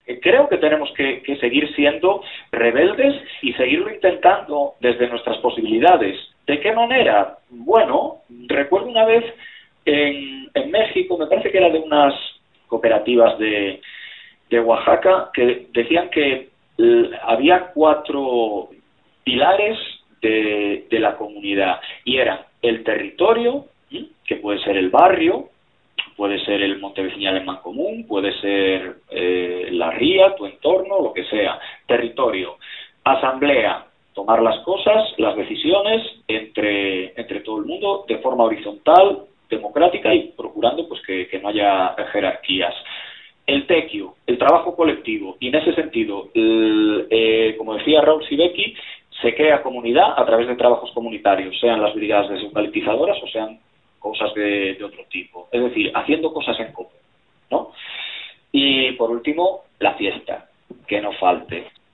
creo que tenemos que seguir siendo rebeldes y seguirlo intentando desde nuestras posibilidades. ¿De qué manera? Bueno, recuerdo una vez en México, me parece que era de unas cooperativas de Oaxaca, que decían que había 4 pilares de la comunidad, y eran el territorio, que puede ser el barrio, puede ser el monte vecinal en mancomún, puede ser la ría, tu entorno, lo que sea. Territorio. Asamblea, tomar las cosas, las decisiones entre todo el mundo de forma horizontal, democrática y procurando pues que no haya jerarquías. El tequio, el trabajo colectivo, y en ese sentido, como decía Raúl Sibeki, se crea comunidad a través de trabajos comunitarios, sean las brigadas deseucaliptizadoras o sean cosas de otro tipo. Es decir, haciendo cosas en común, ¿no? Y por último, la fiesta, que no falte.